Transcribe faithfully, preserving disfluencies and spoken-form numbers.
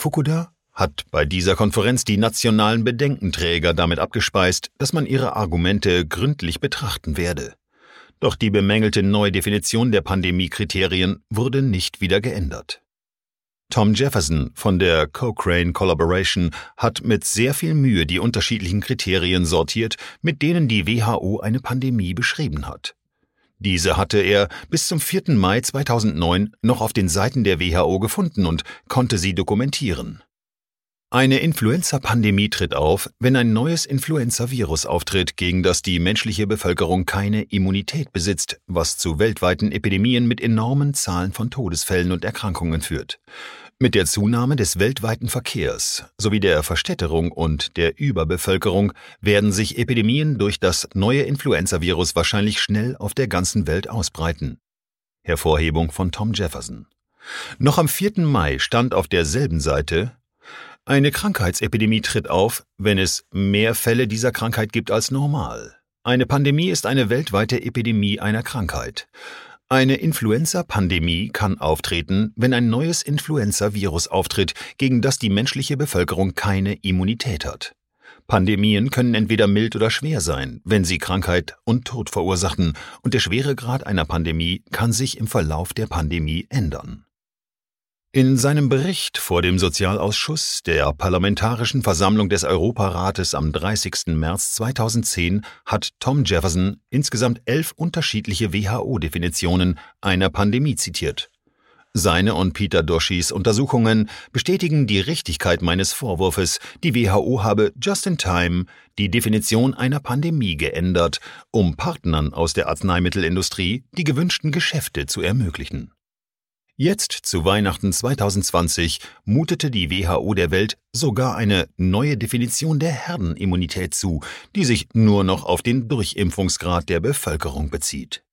Fukuda hat bei dieser Konferenz die nationalen Bedenkenträger damit abgespeist, dass man ihre Argumente gründlich betrachten werde. Doch die bemängelte Neudefinition der Pandemiekriterien wurde nicht wieder geändert. Tom Jefferson von der Cochrane Collaboration hat mit sehr viel Mühe die unterschiedlichen Kriterien sortiert, mit denen die W H O eine Pandemie beschrieben hat. Diese hatte er bis zum vierten Mai zweitausendneun noch auf den Seiten der W H O gefunden und konnte sie dokumentieren. Eine Influenza-Pandemie tritt auf, wenn ein neues Influenza-Virus auftritt, gegen das die menschliche Bevölkerung keine Immunität besitzt, was zu weltweiten Epidemien mit enormen Zahlen von Todesfällen und Erkrankungen führt. Mit der Zunahme des weltweiten Verkehrs sowie der Verstädterung und der Überbevölkerung werden sich Epidemien durch das neue Influenza-Virus wahrscheinlich schnell auf der ganzen Welt ausbreiten. Hervorhebung von Tom Jefferson. Noch am vierten Mai stand auf derselben Seite: Eine Krankheitsepidemie tritt auf, wenn es mehr Fälle dieser Krankheit gibt als normal. Eine Pandemie ist eine weltweite Epidemie einer Krankheit. Eine Influenza-Pandemie kann auftreten, wenn ein neues Influenza-Virus auftritt, gegen das die menschliche Bevölkerung keine Immunität hat. Pandemien können entweder mild oder schwer sein, wenn sie Krankheit und Tod verursachen, und der Schweregrad einer Pandemie kann sich im Verlauf der Pandemie ändern. In seinem Bericht vor dem Sozialausschuss der Parlamentarischen Versammlung des Europarates am dreißigsten März zweitausendzehn hat Tom Jefferson insgesamt elf unterschiedliche W H O-Definitionen einer Pandemie zitiert. Seine und Peter Doshis Untersuchungen bestätigen die Richtigkeit meines Vorwurfs, die W H O habe just in time die Definition einer Pandemie geändert, um Partnern aus der Arzneimittelindustrie die gewünschten Geschäfte zu ermöglichen. Jetzt, zu Weihnachten zweitausendzwanzig, mutete die W H O der Welt sogar eine neue Definition der Herdenimmunität zu, die sich nur noch auf den Durchimpfungsgrad der Bevölkerung bezieht.